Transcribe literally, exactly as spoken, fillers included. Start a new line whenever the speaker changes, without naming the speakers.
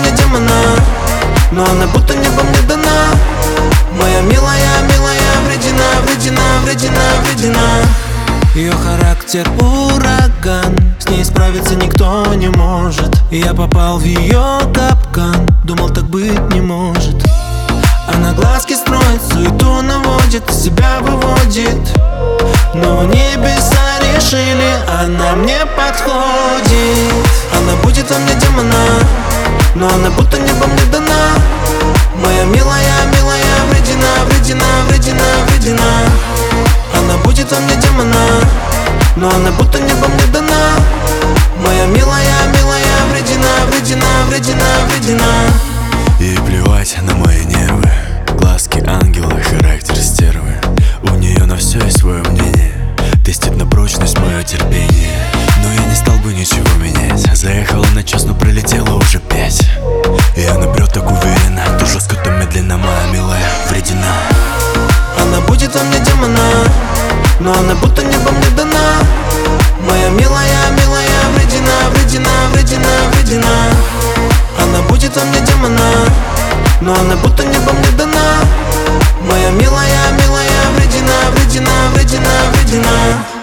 мне демона, но она будто небом мне дана. Моя милая, милая, вредина, вредина, вредина, вредина. Ее характер ураган, с ней справиться никто не может. Я попал в ее капкан, думал, так быть не может. Она глазки строит, суету наводит, себя выводит. Но небеса решили, она мне подходит. Она будет во мне демона, но она будто небом мне дана. Моя милая, милая, вредина, вредина, вредина, вредина. Она будет во мне демона, но она будто небом мне дана. Моя милая, милая, вредина, вредина, вредина, вредина.
Ей плевать на мои нервы, глазки ангела, характер стервы. У нее на все есть свое мнение, тестит на прочность мое терпение. Но я не стал бы ничего менять. Заехала на час, но пролетела уже пять. И она брет так уверенно, то жестко, то медленно. Моя милая вредина.
Она будет во мне демона, но она будто небом мне дана. Моя милая, милая, вредина, вредина, вредина, вредина. Она будет во мне демона, но она будто небом мне дана. Моя милая, милая, вредина, вредина, вредина, вредина.